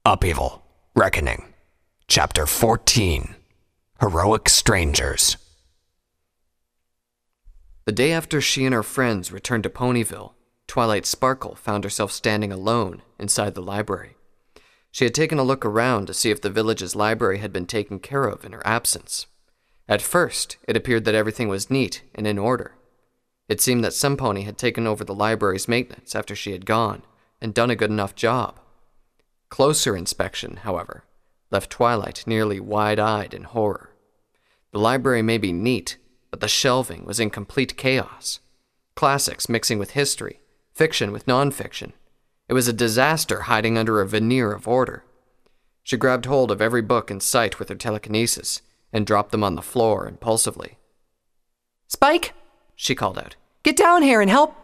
Upheaval, Reckoning, Chapter 14, Heroic Strangers. The day after she and her friends returned to Ponyville, Twilight Sparkle found herself standing alone inside the library. She had taken a look around to see if the village's library had been taken care of in her absence. At first, it appeared that everything was neat and in order. It seemed that some pony had taken over the library's maintenance after she had gone and done a good enough job. Closer inspection, however, left Twilight nearly wide-eyed in horror. The library may be neat, but the shelving was in complete chaos. Classics mixing with history, fiction with non-fiction. It was a disaster hiding under a veneer of order. She grabbed hold of every book in sight with her telekinesis and dropped them on the floor impulsively. "Spike," she called out, "get down here and help."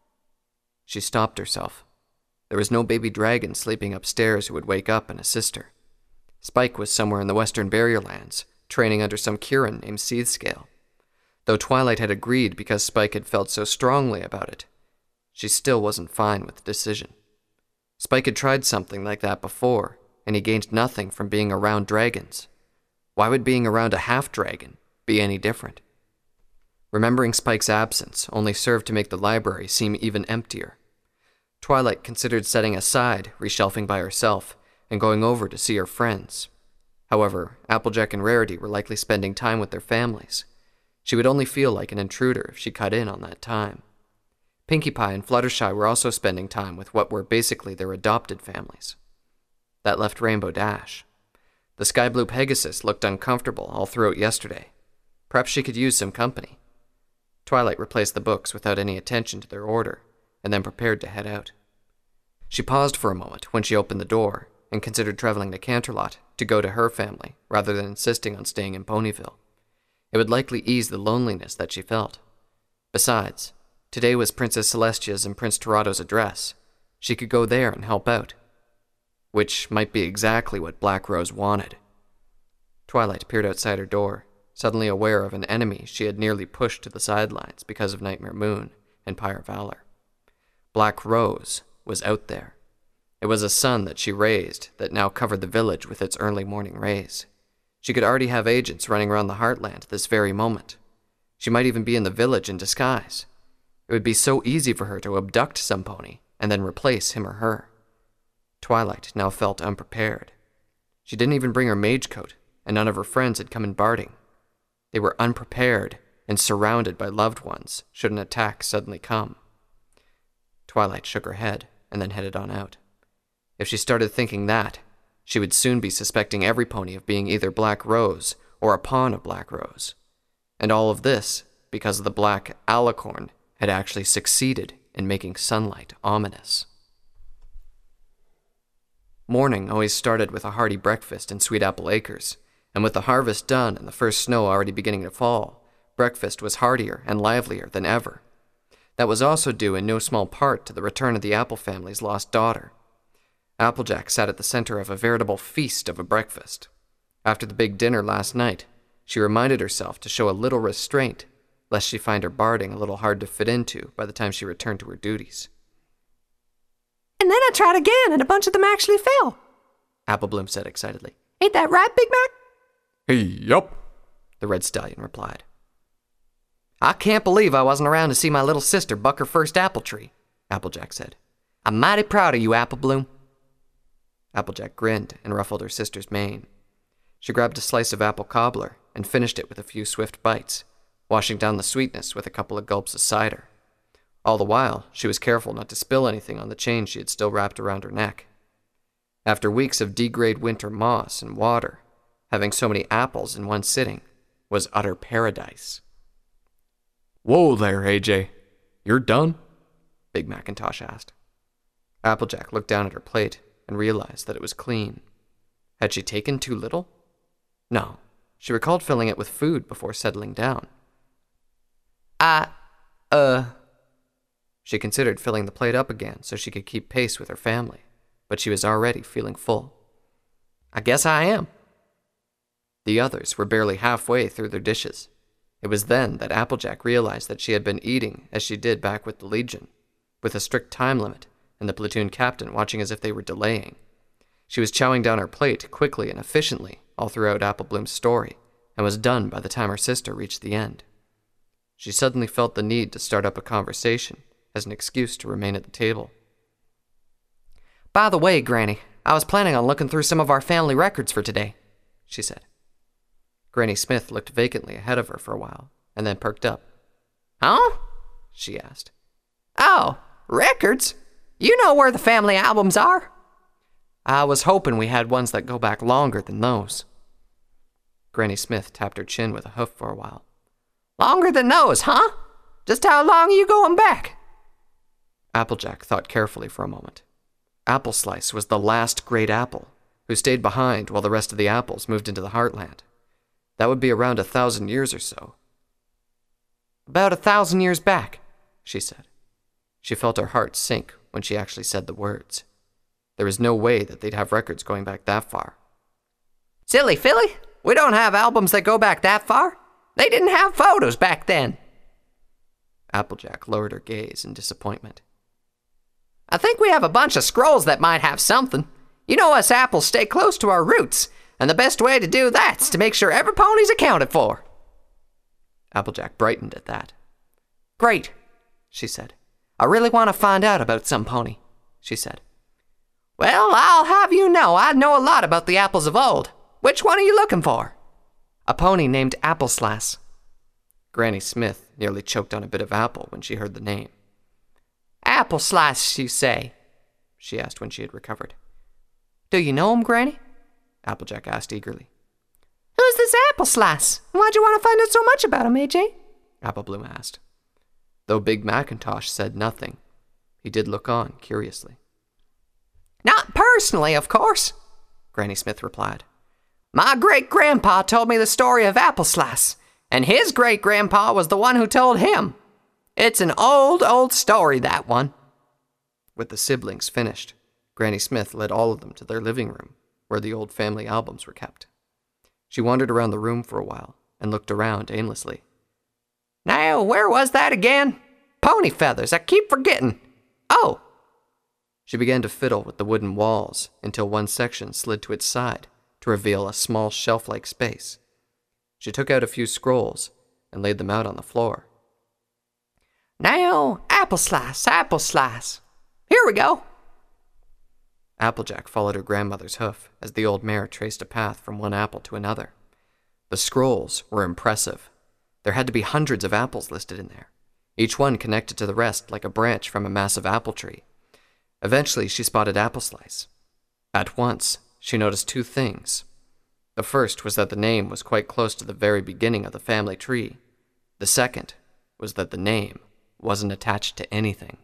She stopped herself. There was no baby dragon sleeping upstairs who would wake up and assist her. Spike was somewhere in the Western Barrier Lands, training under some Kirin named Seethscale. Though Twilight had agreed because Spike had felt so strongly about it, she still wasn't fine with the decision. Spike had tried something like that before, and he gained nothing from being around dragons. Why would being around a half-dragon be any different? Remembering Spike's absence only served to make the library seem even emptier. Twilight considered setting aside reshelving by herself and going over to see her friends. However, Applejack and Rarity were likely spending time with their families. She would only feel like an intruder if she cut in on that time. Pinkie Pie and Fluttershy were also spending time with what were basically their adopted families. That left Rainbow Dash. The Sky Blue Pegasus looked uncomfortable all throughout yesterday. Perhaps she could use some company. Twilight replaced the books without any attention to their order, and then prepared to head out. She paused for a moment when she opened the door and considered traveling to Canterlot to go to her family rather than insisting on staying in Ponyville. It would likely ease the loneliness that she felt. Besides, today was Princess Celestia's and Prince Terado's address. She could go there and help out. Which might be exactly what Black Rose wanted. Twilight peered outside her door, suddenly aware of an enemy she had nearly pushed to the sidelines because of Nightmare Moon and Pyre Valor. Black Rose was out there. It was a sun that she raised that now covered the village with its early morning rays. She could already have agents running around the Heartland this very moment. She might even be in the village in disguise. It would be so easy for her to abduct some pony and then replace him or her. Twilight now felt unprepared. She didn't even bring her mage coat, and none of her friends had come in barding. They were unprepared and surrounded by loved ones should an attack suddenly come. Twilight shook her head and then headed on out. If she started thinking that, she would soon be suspecting every pony of being either Black Rose or a pawn of Black Rose. And all of this because the Black Alicorn had actually succeeded in making sunlight ominous. Morning always started with a hearty breakfast in Sweet Apple Acres, and with the harvest done and the first snow already beginning to fall, breakfast was heartier and livelier than ever. That was also due in no small part to the return of the Apple family's lost daughter. Applejack sat at the center of a veritable feast of a breakfast. After the big dinner last night, she reminded herself to show a little restraint, lest she find her barding a little hard to fit into by the time she returned to her duties. "And then I tried again, and a bunch of them actually fell," Apple Bloom said excitedly. "Ain't that right, Big Mac?" Hey, yup, The Red Stallion replied. "I can't believe I wasn't around to see my little sister buck her first apple tree," Applejack said. "I'm mighty proud of you, Apple Bloom." Applejack grinned and ruffled her sister's mane. She grabbed a slice of apple cobbler and finished it with a few swift bites, washing down the sweetness with a couple of gulps of cider. All the while, she was careful not to spill anything on the chain she had still wrapped around her neck. After weeks of degrade winter moss and water, having so many apples in one sitting was utter paradise. Whoa there, AJ. You're done? Big Macintosh asked. Applejack looked down at her plate and realized that it was clean. Had she taken too little? No, she recalled filling it with food before settling down. She considered filling the plate up again so she could keep pace with her family, but she was already feeling full. "I guess I am." The others were barely halfway through their dishes. It was then that Applejack realized that she had been eating as she did back with the Legion, with a strict time limit and the platoon captain watching as if they were delaying. She was chowing down her plate quickly and efficiently all throughout Apple Bloom's story, and was done by the time her sister reached the end. She suddenly felt the need to start up a conversation as an excuse to remain at the table. "By the way, Granny, I was planning on looking through some of our family records for today," she said. Granny Smith looked vacantly ahead of her for a while, and then perked up. "Huh?" she asked. "Oh, records? You know where the family albums are?" "I was hoping we had ones that go back longer than those." Granny Smith tapped her chin with a hoof for a while. "Longer than those, huh? Just how long are you going back?" Applejack thought carefully for a moment. Apple Slice was the last great apple, who stayed behind while the rest of the apples moved into the heartland. That would be around 1,000 years or so. "About 1,000 years back," she said. She felt her heart sink when she actually said the words. There was no way that they'd have records going back that far. "Silly filly, we don't have albums that go back that far. They didn't have photos back then." Applejack lowered her gaze in disappointment. "I think we have a bunch of scrolls that might have something. You know us apples stay close to our roots, and the best way to do that's to make sure every pony's accounted for." Applejack brightened at that. "Great," she said. "I really want to find out about some pony," she said. "Well, I'll have you know I know a lot about the apples of old. Which one are you looking for?" "A pony named Apple Slice." Granny Smith nearly choked on a bit of apple when she heard the name. "Apple Slice, you say?" she asked when she had recovered. "Do you know him, Granny?" Applejack asked eagerly. Who's this Apple Slice? Why'd you want to find out so much about him, AJ? Apple Bloom asked. Though Big Macintosh said nothing, he did look on curiously. "Not personally, of course," Granny Smith replied. "My great-grandpa told me the story of Apple Slice, and his great-grandpa was the one who told him. It's an old, old story, that one." With the siblings finished, Granny Smith led all of them to their living room, where the old family albums were kept. She wandered around the room for a while and looked around aimlessly. "Now, where was that again? Pony feathers, I keep forgetting. Oh!" She began to fiddle with the wooden walls until one section slid to its side to reveal a small shelf-like space. She took out a few scrolls and laid them out on the floor. "Now, Apple Slice. Here we go." Applejack followed her grandmother's hoof as the old mare traced a path from one apple to another. The scrolls were impressive. There had to be hundreds of apples listed in there, each one connected to the rest like a branch from a massive apple tree. Eventually, she spotted Apple Slice. At once, she noticed two things. The first was that the name was quite close to the very beginning of the family tree. The second was that the name wasn't attached to anything.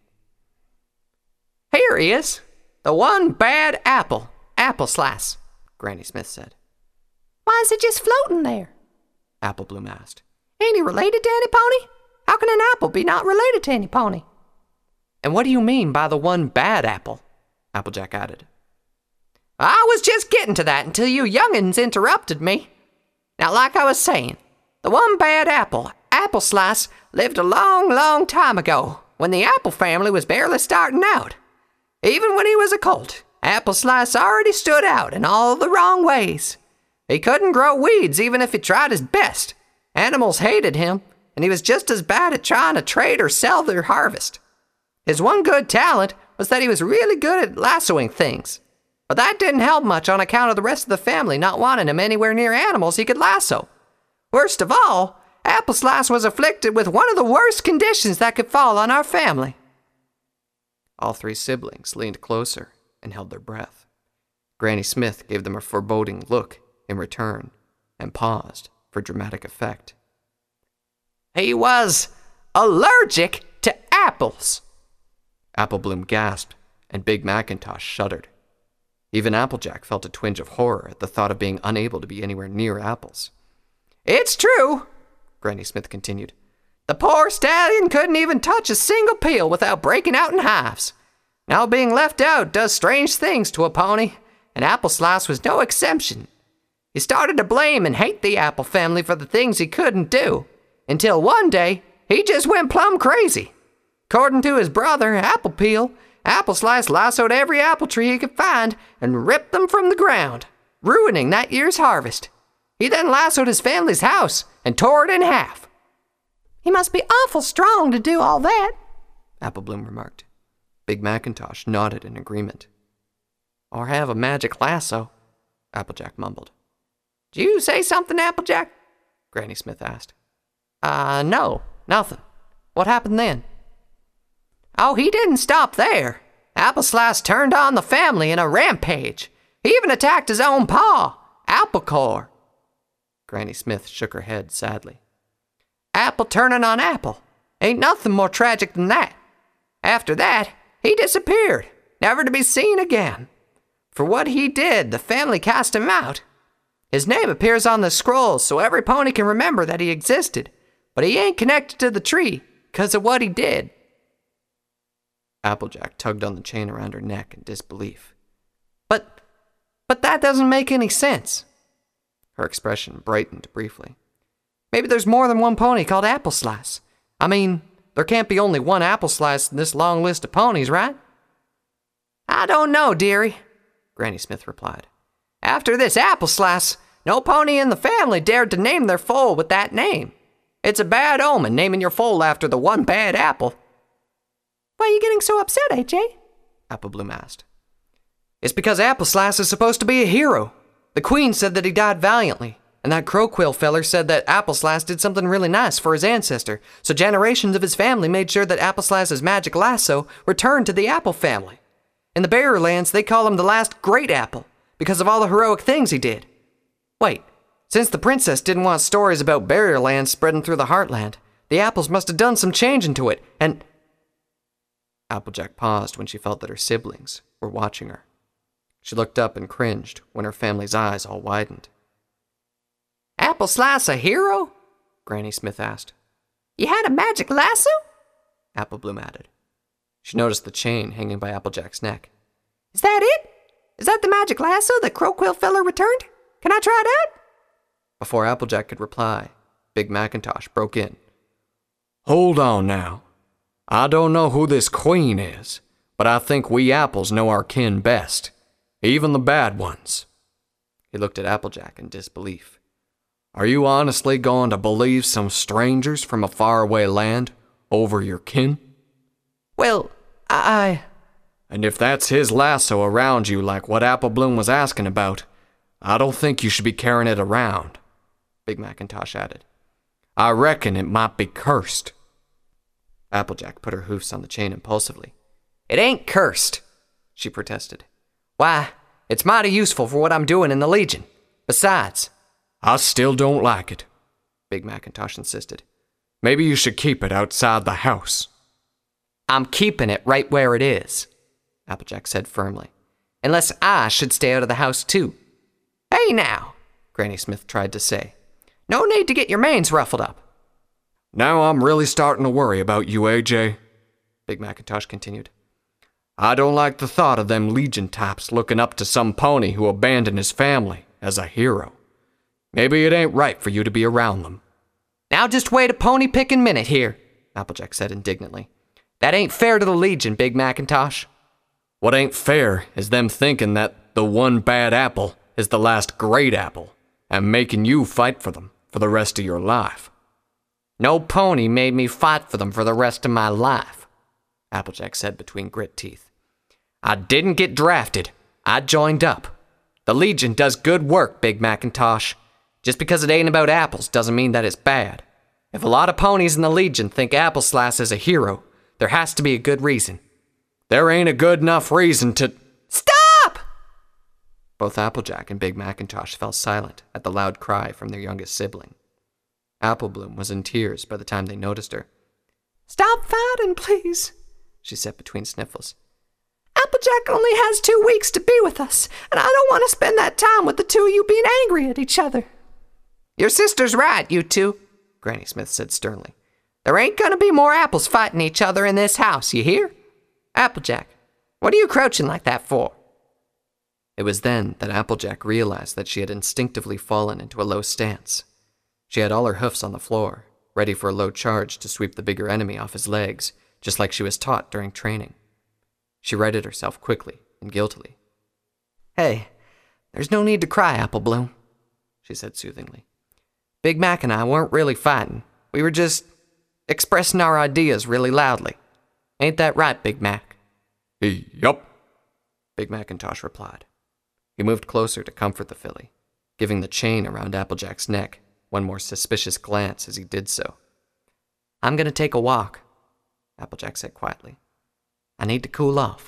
"Here he is, the one bad apple, Apple Slice," Granny Smith said. Why is it just floating there? Apple Bloom asked. Ain't he related to any pony? How can an apple be not related to any pony? "And what do you mean by the one bad apple?" Applejack added. "I was just getting to that until you young'uns interrupted me. Now, like I was saying, the one bad apple, Apple Slice, lived a long, long time ago, when the apple family was barely starting out. Even when he was a colt, Apple Slice already stood out in all the wrong ways. He couldn't grow weeds even if he tried his best. Animals hated him, and he was just as bad at trying to trade or sell their harvest. His one good talent was that he was really good at lassoing things. But that didn't help much on account of the rest of the family not wanting him anywhere near animals he could lasso. Worst of all, Apple Slice was afflicted with one of the worst conditions that could fall on our family." All three siblings leaned closer and held their breath. Granny Smith gave them a foreboding look in return and paused for dramatic effect. "He was allergic to apples." Apple Bloom gasped, and Big Macintosh shuddered. Even Applejack felt a twinge of horror at the thought of being unable to be anywhere near apples. "It's true," Granny Smith continued. "The poor stallion couldn't even touch a single peel without breaking out in hives. Now being left out does strange things to a pony, and Apple Slice was no exception. He started to blame and hate the apple family for the things he couldn't do, until one day he just went plumb crazy. According to his brother, Apple Peel, Apple Slice lassoed every apple tree he could find and ripped them from the ground, ruining that year's harvest. He then lassoed his family's house and tore it in half. He must be awful strong to do all that, Apple Bloom remarked. Big Macintosh nodded in agreement. Or have a magic lasso, Applejack mumbled. Did you say something, Applejack? Granny Smith asked. No, nothing. What happened then? Oh, he didn't stop there. Apple Slice turned on the family in a rampage. He even attacked his own pa, Applecore. Granny Smith shook her head sadly. Apple turning on Apple. Ain't nothing more tragic than that. After that, he disappeared, never to be seen again. For what he did, the family cast him out. His name appears on the scrolls so every pony can remember that he existed, but he ain't connected to the tree because of what he did. Applejack tugged on the chain around her neck in disbelief. But that doesn't make any sense. Her expression brightened briefly. Maybe there's more than one pony called Apple Slice. I mean, there can't be only one Apple Slice in this long list of ponies, right? I don't know, dearie, Granny Smith replied. After this Apple Slice, no pony in the family dared to name their foal with that name. It's a bad omen naming your foal after the one bad apple. Why are you getting so upset, AJ? Apple Bloom asked. It's because Apple Slice is supposed to be a hero. The Queen said that he died valiantly, and that Crowquill feller said that Apple Slice did something really nice for his ancestor, so generations of his family made sure that Apple Slice's magic lasso returned to the Apple family. In the Barrierlands, they call him the last great apple, because of all the heroic things he did. Wait, since the princess didn't want stories about Barrierlands spreading through the Heartland, the apples must have done some changing to it, and... Applejack paused when she felt that her siblings were watching her. She looked up and cringed when her family's eyes all widened. Apple Slice a hero? Granny Smith asked. You had a magic lasso? Apple Bloom added. She noticed the chain hanging by Applejack's neck. Is that it? Is that the magic lasso that Crowquill feller returned? Can I try it out? Before Applejack could reply, Big Macintosh broke in. Hold on now. I don't know who this queen is, but I think we apples know our kin best, even the bad ones. He looked at Applejack in disbelief. Are you honestly going to believe some strangers from a faraway land over your kin? Well, And if that's his lasso around you like what Apple Bloom was asking about, I don't think you should be carrying it around, Big Macintosh added. I reckon it might be cursed. Applejack put her hoofs on the chain impulsively. It ain't cursed, she protested. Why, it's mighty useful for what I'm doing in the Legion. Besides... I still don't like it, Big Macintosh insisted. Maybe you should keep it outside the house. I'm keeping it right where it is, Applejack said firmly. Unless I should stay out of the house too. Hey now, Granny Smith tried to say. No need to get your manes ruffled up. Now I'm really starting to worry about you, AJ, Big Macintosh continued. I don't like the thought of them Legion types looking up to some pony who abandoned his family as a hero. Maybe it ain't right for you to be around them. Now just wait a pony-picking minute here, Applejack said indignantly. That ain't fair to the Legion, Big Macintosh. What ain't fair is them thinking that the one bad apple is the last great apple and making you fight for them for the rest of your life. No pony made me fight for them for the rest of my life, Applejack said between grit teeth. I didn't get drafted. I joined up. The Legion does good work, Big Macintosh. Just because it ain't about apples doesn't mean that it's bad. If a lot of ponies in the Legion think Apple Slice is a hero, there has to be a good reason. There ain't a good enough reason to... Stop! Both Applejack and Big Macintosh fell silent at the loud cry from their youngest sibling. Apple Bloom was in tears by the time they noticed her. Stop fighting, please, she said between sniffles. Applejack only has 2 weeks to be with us, and I don't want to spend that time with the two of you being angry at each other. Your sister's right, you two, Granny Smith said sternly. There ain't gonna be more apples fighting each other in this house, you hear? Applejack, what are you crouching like that for? It was then that Applejack realized that she had instinctively fallen into a low stance. She had all her hoofs on the floor, ready for a low charge to sweep the bigger enemy off his legs, just like she was taught during training. She righted herself quickly and guiltily. Hey, there's no need to cry, Apple Bloom, she said soothingly. Big Mac and I weren't really fighting. We were just expressing our ideas really loudly. Ain't that right, Big Mac? Yup, Big Macintosh replied. He moved closer to comfort the filly, giving the chain around Applejack's neck one more suspicious glance as he did so. I'm going to take a walk, Applejack said quietly. I need to cool off.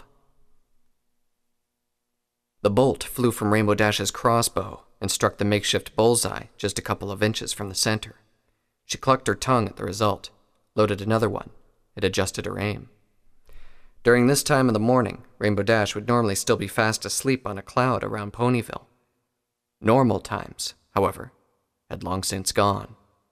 The bolt flew from Rainbow Dash's crossbow and struck the makeshift bullseye just a couple of inches from the center. She clucked her tongue at the result, loaded another one, and adjusted her aim. During this time of the morning, Rainbow Dash would normally still be fast asleep on a cloud around Ponyville. Normal times, however, had long since gone.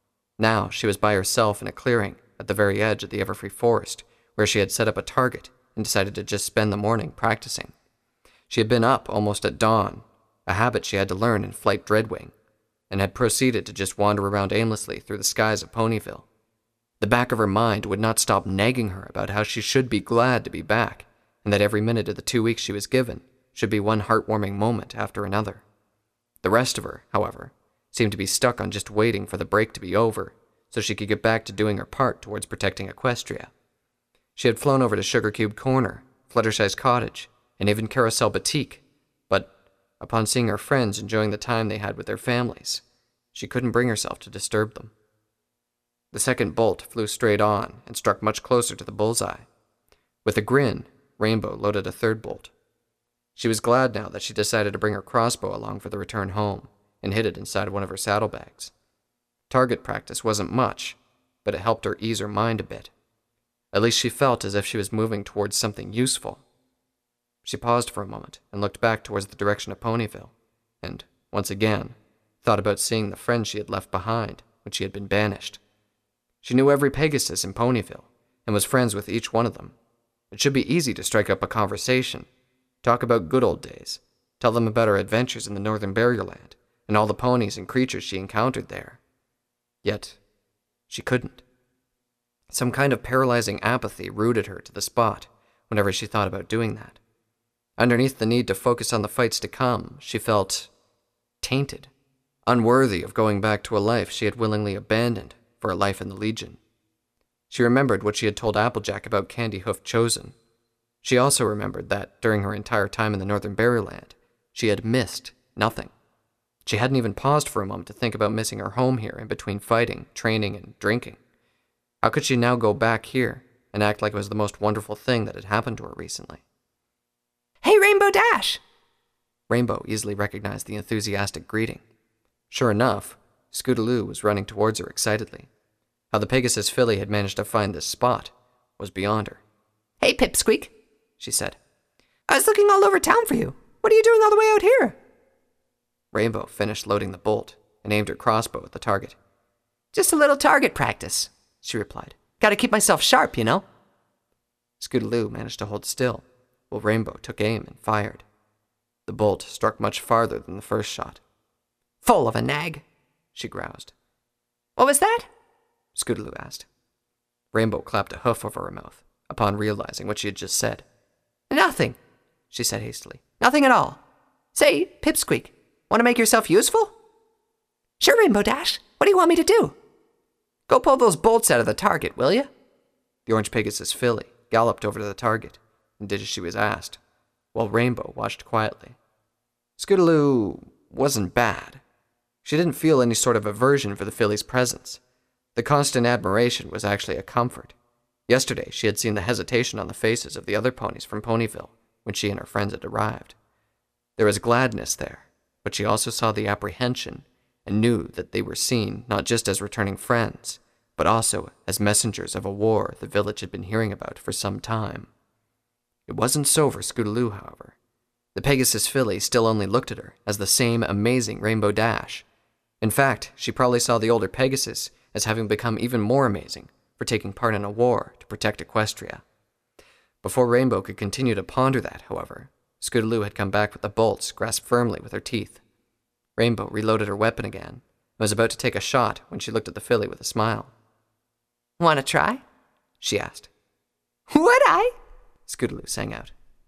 Now she was by herself in a clearing at the very edge of the Everfree Forest, where she had set up a target and decided to just spend the morning practicing. She had been up almost at dawn, a habit she had to learn in Flight Dreadwing, and had proceeded to just wander around aimlessly through the skies of Ponyville. The back of her mind would not stop nagging her about how she should be glad to be back, and that every minute of the 2 weeks she was given should be one heartwarming moment after another. The rest of her, however, seemed to be stuck on just waiting for the break to be over so she could get back to doing her part towards protecting Equestria. She had flown over to Sugar Cube Corner, Fluttershy's cottage, and even Carousel Boutique, but upon seeing her friends enjoying the time they had with their families, she couldn't bring herself to disturb them. The second bolt flew straight on and struck much closer to the bullseye. With a grin, Rainbow loaded a third bolt. She was glad now that she decided to bring her crossbow along for the return home and hid it inside one of her saddlebags. Target practice wasn't much, but it helped her ease her mind a bit. At least she felt as if she was moving towards something useful. She paused for a moment and looked back towards the direction of Ponyville, and, once again, thought about seeing the friends she had left behind when she had been banished. She knew every Pegasus in Ponyville, and was friends with each one of them. It should be easy to strike up a conversation, talk about good old days, tell them about her adventures in the Northern Barrierland, and all the ponies and creatures she encountered there. Yet, she couldn't. Some kind of paralyzing apathy rooted her to the spot whenever she thought about doing that. Underneath the need to focus on the fights to come, she felt tainted, unworthy of going back to a life she had willingly abandoned for a life in the Legion. She remembered what she had told Applejack about Candy Hoof Chosen. She also remembered that, during her entire time in the Northern Barrierland, she had missed nothing. She hadn't even paused for a moment to think about missing her home here in between fighting, training, and drinking. How could she now go back here and act like it was the most wonderful thing that had happened to her recently? Hey, Rainbow Dash! Rainbow easily recognized the enthusiastic greeting. Sure enough, Scootaloo was running towards her excitedly. How the Pegasus filly had managed to find this spot was beyond her. Hey, Pipsqueak, she said. I was looking all over town for you. What are you doing all the way out here? Rainbow finished loading the bolt and aimed her crossbow at the target. Just a little target practice, she replied. Gotta keep myself sharp, you know? Scootaloo managed to hold still, while Rainbow took aim and fired. The bolt struck much farther than the first shot. Full of a nag, she groused. What was that? Scootaloo asked. Rainbow clapped a hoof over her mouth, upon realizing what she had just said. Nothing, she said hastily. Nothing at all. Say, Pipsqueak, want to make yourself useful? Sure, Rainbow Dash. What do you want me to do? Go pull those bolts out of the target, will you? The Orange Pegasus filly galloped over to the target and did as she was asked, while Rainbow watched quietly. Scootaloo wasn't bad. She didn't feel any sort of aversion for the filly's presence. The constant admiration was actually a comfort. Yesterday, she had seen the hesitation on the faces of the other ponies from Ponyville when she and her friends had arrived. There was gladness there, but she also saw the apprehension and knew that they were seen not just as returning friends, but also as messengers of a war the village had been hearing about for some time. It wasn't so for Scootaloo, however. The Pegasus filly still only looked at her as the same amazing Rainbow Dash. In fact, she probably saw the older Pegasus as having become even more amazing for taking part in a war to protect Equestria. Before Rainbow could continue to ponder that, however, Scootaloo had come back with the bolts grasped firmly with her teeth. Rainbow reloaded her weapon again and was about to take a shot when she looked at the filly with a smile. Want to try? She asked. Would I? Scootaloo sang out.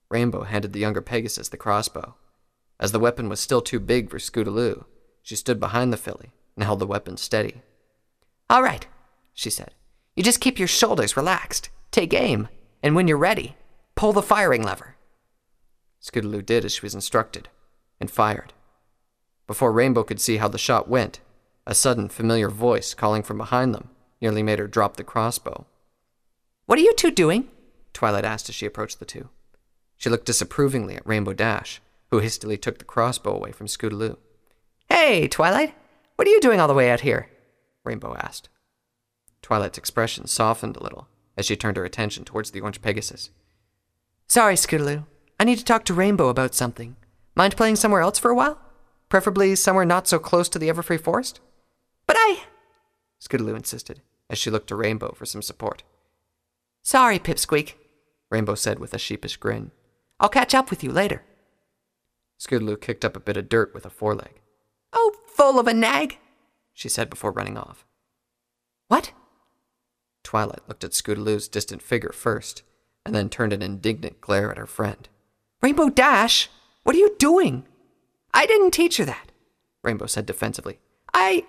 Rainbow handed the younger Pegasus the crossbow. As the weapon was still too big for Scootaloo, she stood behind the filly and held the weapon steady. "All right," she said. "You just keep your shoulders relaxed, take aim, and when you're ready, pull the firing lever." Scootaloo did as she was instructed, and fired. Before Rainbow could see how the shot went, a sudden familiar voice calling from behind them nearly made her drop the crossbow. "What are you two doing?" Twilight asked as she approached the two. She looked disapprovingly at Rainbow Dash, who hastily took the crossbow away from Scootaloo. "Hey, Twilight, what are you doing all the way out here?" Rainbow asked. Twilight's expression softened a little as she turned her attention towards the orange Pegasus. "Sorry, Scootaloo. I need to talk to Rainbow about something. Mind playing somewhere else for a while? Preferably somewhere not so close to the Everfree Forest?" "But Scootaloo insisted, as she looked to Rainbow for some support. "Sorry, Pipsqueak," Rainbow said with a sheepish grin. "I'll catch up with you later." Scootaloo kicked up a bit of dirt with a foreleg. "Oh, full of a nag," she said before running off. "What?" Twilight looked at Scootaloo's distant figure first, and then turned an indignant glare at her friend. "Rainbow Dash, what are you doing? I didn't teach her that," Rainbow said defensively. I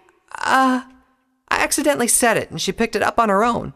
accidentally said it, and she picked it up on her own."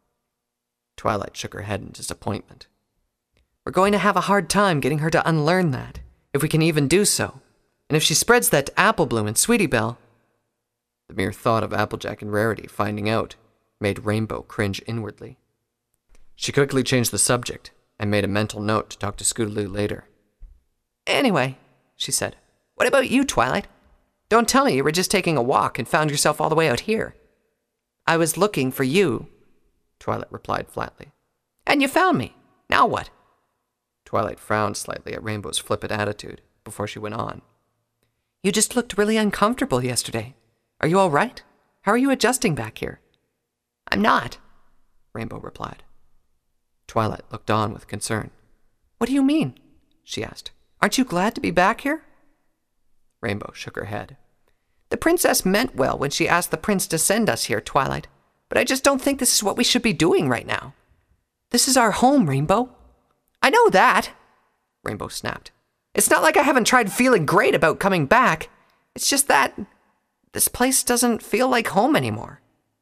Twilight shook her head in disappointment. "We're going to have a hard time getting her to unlearn that, if we can even do so. And if she spreads that to Applebloom and Sweetie Belle..." The mere thought of Applejack and Rarity finding out made Rainbow cringe inwardly. She quickly changed the subject and made a mental note to talk to Scootaloo later. "Anyway," she said, "what about you, Twilight? Don't tell me you were just taking a walk and found yourself all the way out here." "I was looking for you," Twilight replied flatly. "And you found me. Now what?" Twilight frowned slightly at Rainbow's flippant attitude before she went on. "You just looked really uncomfortable yesterday. Are you all right? How are you adjusting back here?" "I'm not," Rainbow replied. Twilight looked on with concern. "What do you mean?" she asked. "Aren't you glad to be back here?" Rainbow shook her head. "The princess meant well when she asked the prince to send us here, Twilight, but I just don't think this is what we should be doing right now. This is our home, Rainbow." "I know that," Rainbow snapped. "It's not like I haven't tried feeling great about coming back. It's just that this place doesn't feel like home anymore."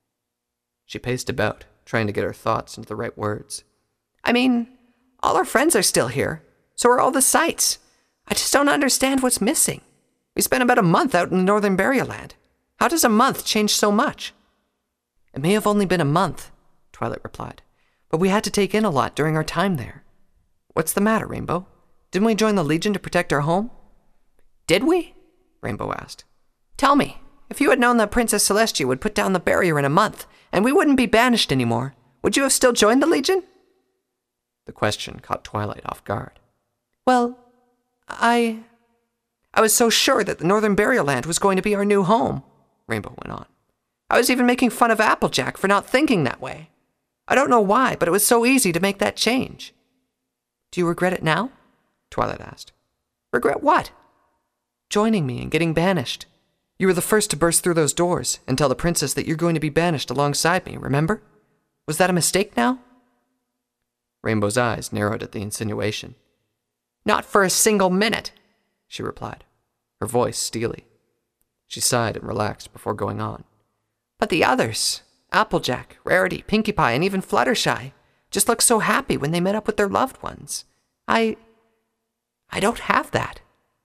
She paced about, trying to get her thoughts into the right words. "I mean, all our friends are still here. So are all the sights. I just don't understand what's missing. We spent about a month out in Northern Berryland. How does a month change so much?" "It may have only been a month," Twilight replied, "but we had to take in a lot during our time there. What's the matter, Rainbow? Didn't we join the Legion to protect our home?" "Did we?" Rainbow asked. "Tell me, if you had known that Princess Celestia would put down the barrier in a month, and we wouldn't be banished anymore, would you have still joined the Legion?" The question caught Twilight off guard. "Well, I was so sure that the Northern Berryland was going to be our new home," Rainbow went on. "I was even making fun of Applejack for not thinking that way. I don't know why, but it was so easy to make that change." "Do you regret it now?" Twilight asked. "Regret what?" "Joining me and getting banished. You were the first to burst through those doors and tell the princess that you're going to be banished alongside me, remember? Was that a mistake now?" Rainbow's eyes narrowed at the insinuation. "Not for a single minute," she replied, her voice steely. She sighed and relaxed before going on. "But the others, Applejack, Rarity, Pinkie Pie, and even Fluttershy, just looked so happy when they met up with their loved ones. I don't have that."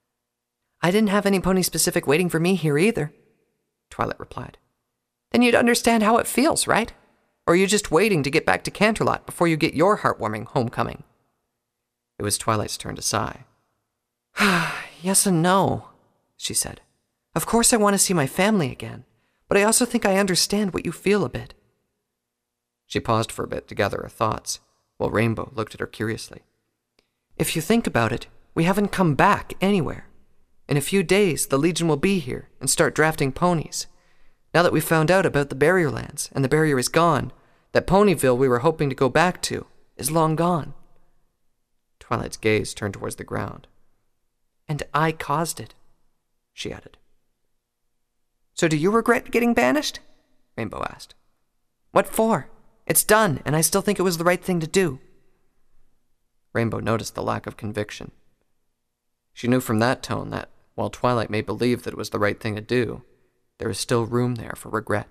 "I didn't have any pony specific waiting for me here either," Twilight replied. "Then you'd understand how it feels, right? Or are you just waiting to get back to Canterlot before you get your heartwarming homecoming?" It was Twilight's turn to sigh. "Yes and no," she said. "Of course I want to see my family again, but I also think I understand what you feel a bit." She paused for a bit to gather her thoughts, while Rainbow looked at her curiously. "If you think about it, we haven't come back anywhere. In a few days, the Legion will be here and start drafting ponies. Now that we've found out about the Barrierlands and the barrier is gone, that Ponyville we were hoping to go back to is long gone." Twilight's gaze turned towards the ground. "And I caused it," she added. "So do you regret getting banished?" Rainbow asked. "What for? It's done, and I still think it was the right thing to do." Rainbow noticed the lack of conviction. She knew from that tone that, while Twilight may believe that it was the right thing to do, there was still room there for regret.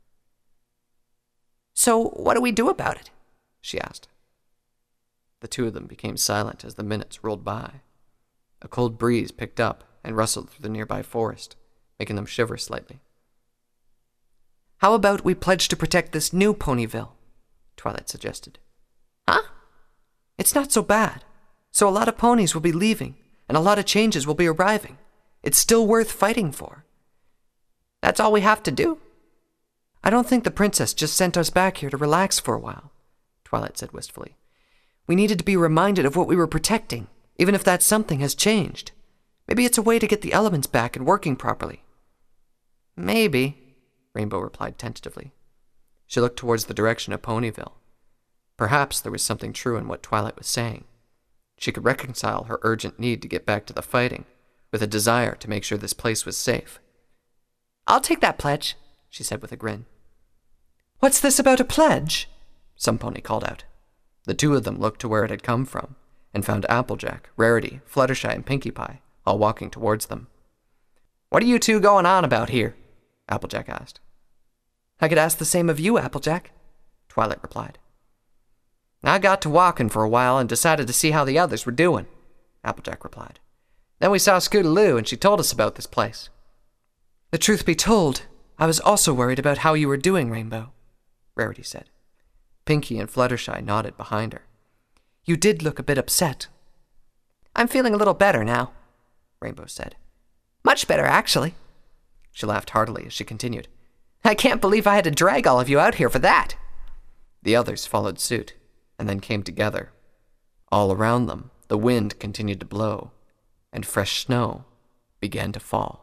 So, what do we do about it? She asked. The two of them became silent as the minutes rolled by. A cold breeze picked up and rustled through the nearby forest, making them shiver slightly. How about we pledge to protect this new Ponyville? Twilight suggested. Huh? It's not so bad. So a lot of ponies will be leaving, and a lot of changes will be arriving. It's still worth fighting for. That's all we have to do? I don't think the princess just sent us back here to relax for a while, Twilight said wistfully. We needed to be reminded of what we were protecting, even if that something has changed. Maybe it's a way to get the elements back and working properly. Maybe, Rainbow replied tentatively. She looked towards the direction of Ponyville. Perhaps there was something true in what Twilight was saying. She could reconcile her urgent need to get back to the fighting with a desire to make sure this place was safe. I'll take that pledge, she said with a grin. What's this about a pledge? Some pony called out. The two of them looked to where it had come from and found Applejack, Rarity, Fluttershy, and Pinkie Pie all walking towards them. What are you two going on about here? Applejack asked. I could ask the same of you, Applejack, Twilight replied. I got to walking for a while and decided to see how the others were doing, Applejack replied. Then we saw Scootaloo and she told us about this place. The truth be told, I was also worried about how you were doing, Rainbow, Rarity said. Pinkie and Fluttershy nodded behind her. You did look a bit upset. I'm feeling a little better now, Rainbow said. Much better, actually. She laughed heartily as she continued. I can't believe I had to drag all of you out here for that. The others followed suit, and then came together. All around them, the wind continued to blow, and fresh snow began to fall.